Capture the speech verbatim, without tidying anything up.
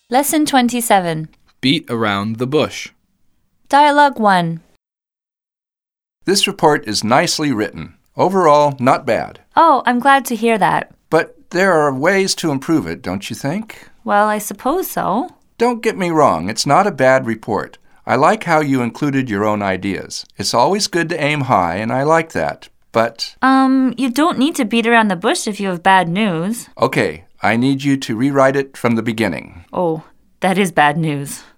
Lesson twenty-seven. Beat around the bush. Dialogue one. This report is nicely written. Overall, not bad. Oh, I'm glad to hear that. But there are ways to improve it, don't you think? Well, I suppose so. Don't get me wrong, it's not a bad report. I like how you included your own ideas. It's always good to aim high, and I like that. But... Um, you don't need to beat around the bush if you have bad news. Okay, I need you to rewrite it from the beginning. Oh, that is bad news.